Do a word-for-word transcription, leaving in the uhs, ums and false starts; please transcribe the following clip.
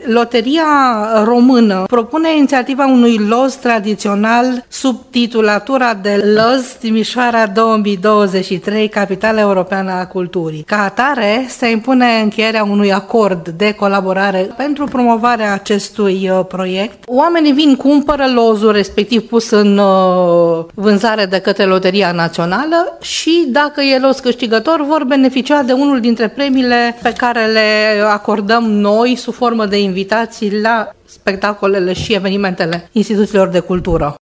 Loteria Română propune inițiativa unui loz tradițional sub titulatura de Loz Timișoara două mii douăzeci și trei, Capitala Europeană a Culturii. Ca atare, se impune încheierea unui acord de colaborare pentru promovarea acestui proiect. Oamenii vin, cumpără lozul respectiv pus în vânzare de către Loteria Națională și, dacă e loz câștigător, vor beneficia de unul dintre premiile pe care le acordăm noi sub formă de invitații la spectacolele și evenimentele instituțiilor de cultură.